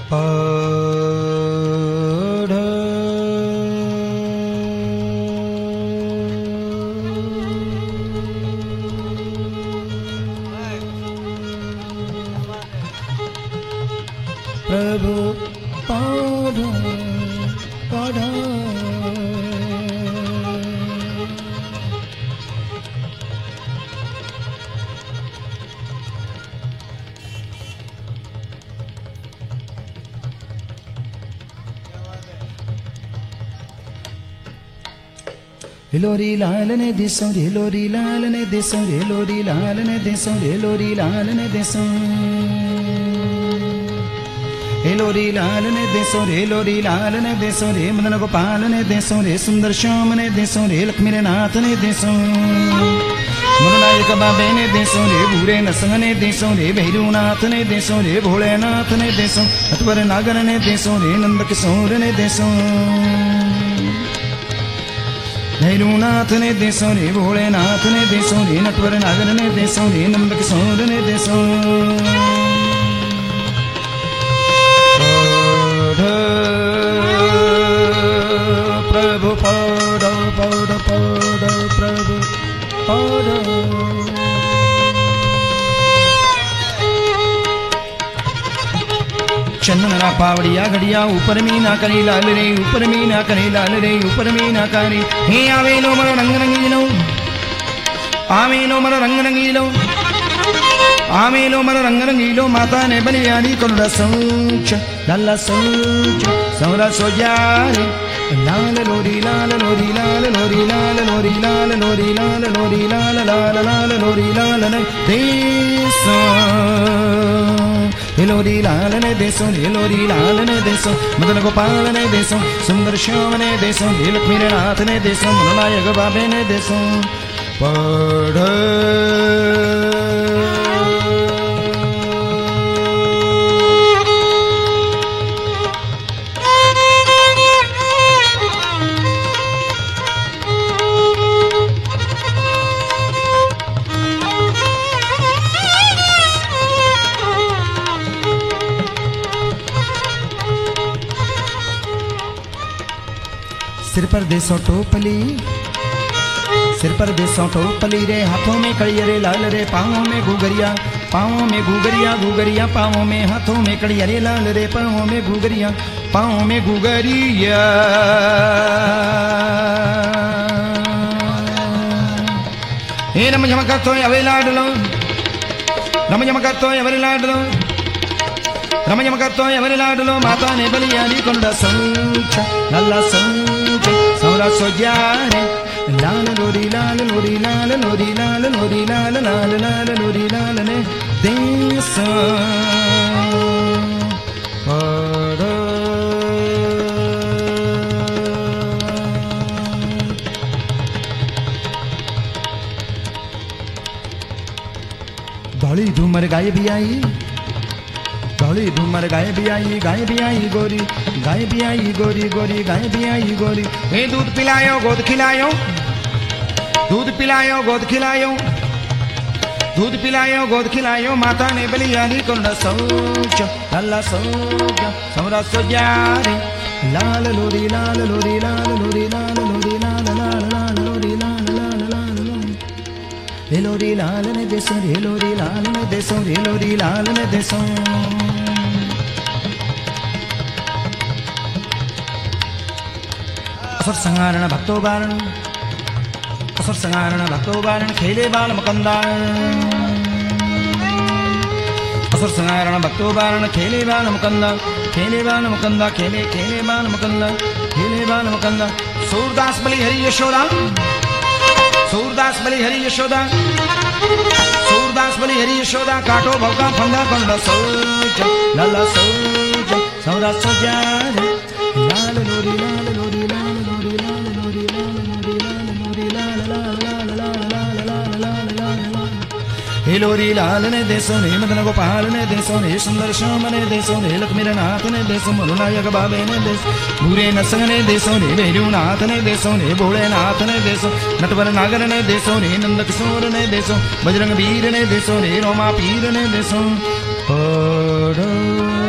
प्रभु पाढ़ो पाढ़ो लोरी लाल ने देसो रे लोरी लाल ने देसो रे लोरी लाल ने देसो रे लोरी लाल ने देसो हे लोरी लाल ने देसो रे लोरी लाल ने देसो रे मदन गोपाल ने देसो रे सुंदर श्याम ने देसो रे लक्ष्मी नाथ ने देसो मुरनायक बाबे ने देसो रे भूरे नसंग ने देसो रे भैरवनाथ ने देसो रे भोलेनाथ ने देसो अतवर नागर ने देसो रे नंद किशोर ने देसो भैरवनाथ ने देसो रे भोलेनाथ ने देसो रे नटवर नागर ने देसो रे नंद किशोर ने देसो प्रभु पाढ़ो पाढ़ो पाढ़ो प्रभु पाढ़ो चंदना पावड़िया घड़िया ऊपर मीना करी लाल रे ऊपर मीना करी लाल रे ऊपर मीना करी हे आवेलो मरो रंग रंगीलो आवेलो मरो रंग रंगीलो आवेलो मरो रंग रंगीलो माता ने बलियानी कोलड़ा सोच लाला सोच सौरा सोजारे लाल लोरी लाल लोरी लाल लोरी लाल लोरी लाल लोरी लाल लोरी लाल लाल लाल लोरी लाल ने देसो लोरी लाल ने देसो लोरी लाल ने देसो मदन गोपाल ने देसो सुंदर श्याम ने देसो लक्ष्मी नाथ ने देसो मुरनायक बाबे ने देसो पढ़ सिर पर देसो टोपली सिर पर देसो टोपली रे हाथों में कड़िया रे लाल रे पाँवों में घुघरिया पाँवों में घुघरिया घुघरिया पाँवों में हाथों में कड़िया रे लाल रे पाँवों में घुघरिया पाँवों में घुघरिया हे रम झम करतो अवे लाडलो रम झम करतो अवे लाडलो रम झम करतो अवे लाडलो माता ने बलियानी कोलड़ा सोच लाला सोच सौरा सोजारे लाल लोरी लाल लोरी लाल लोरी लाल लोरी लाल लाल लाल लोरी लाल ने देसो पढ़ो धौली धूमर गाय भी आई धौली धूमर गाय भी आई गोरी गाय भी आई गोरी गोरी गाय भी आई गोरी हे दूध पिलायो गोद खिलायो दूध पिलायो गोद खिलायो दूध पिलायो गोद खिलायो माता ने बलियानी कोलड़ा सोच लाला सोच सौरा सोजारे लाल लोरी लाल लोरी लाल लोरी लाल लोरी लाल लाल लाल लोरी लाल लाल लाल हे लोरी लाल ने देसो रे लोरी लाल ने देसो रे लोरी लाल ने देसो असुर संहारण भक्तो बारण असुर संहारण भक्तो बारण खेले बाल मुकंदा असुर संहारण भक्तो बारण खेले बाल मुकंदा खेले बाल मुकंदा खेले खेले बाल मुकंदा खेले बाल मुकंदा सूरदास बलि हरि यशोदा सूरदास बलि हरि यशोदा सूरदास बलि हरि यशोदा काटो भौका फंदा कोलड़ा सोच लाला सोच सौरा सोजारे लाल लोरी लाल लोरी लाल लोरी लाल लोरी लाल लोरी लाल लोरी लाल लाल लाल लाल लाल लाल लाल लाल हे लोरी लाल ने देसो रे मदन गोपाल ने देसो रे सुंदर श्याम ने देसो रे लक्ष्मी नाथ ने देसो मुरनायक बाबे ने देसो भूरे नसंग ने देसो रे भैरवनाथ ने देसो रे भोलेनाथ ने देसो नटवर नागर ने देसो रे नंद किशोर ने देसो बजरंग वीर ने देसो रे रोमा पीर ने देसो पढ़ो